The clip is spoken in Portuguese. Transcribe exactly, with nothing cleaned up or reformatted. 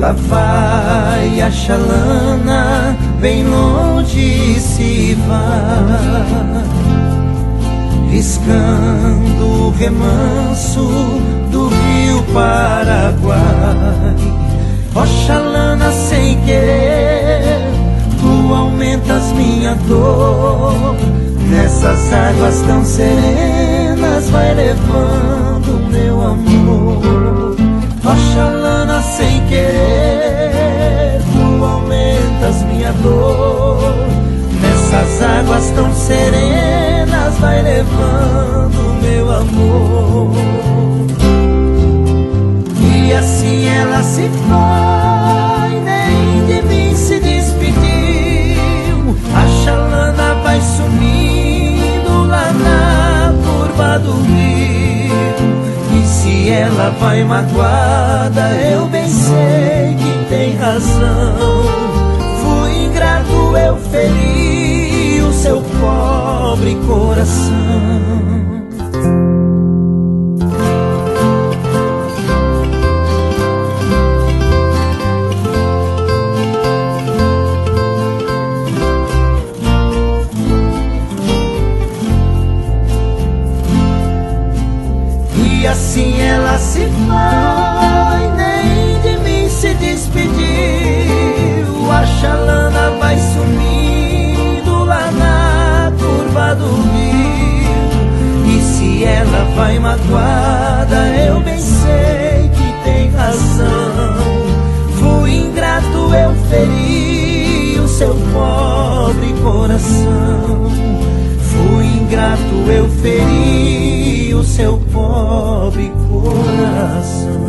Lá vai a Xalana, bem longe se vai, riscando o remanso do rio Paraguai. Ó Xalana, sem querer, tu aumentas minha dor. Nessas águas tão serenas vai levando meu amor. Ó Xalana, sem querer, tu aumentas minha dor. Nessas águas tão serenas vai levando meu amor. E assim ela se foi, nem de mim se despediu. A Xalana vai sumindo lá na curva do rio. E se ela vai magoada, eu bem sei que tem razão. Fui ingrato, eu feri o seu pobre coração. E assim ela se foi, nem de mim se despediu. A Xalana vai sumindo lá na curva do rio. E se ela vai magoada, eu bem sei que tem razão. Fui ingrato, eu feri o seu pobre coração. Fui ingrato, eu feri o seu pobre coração.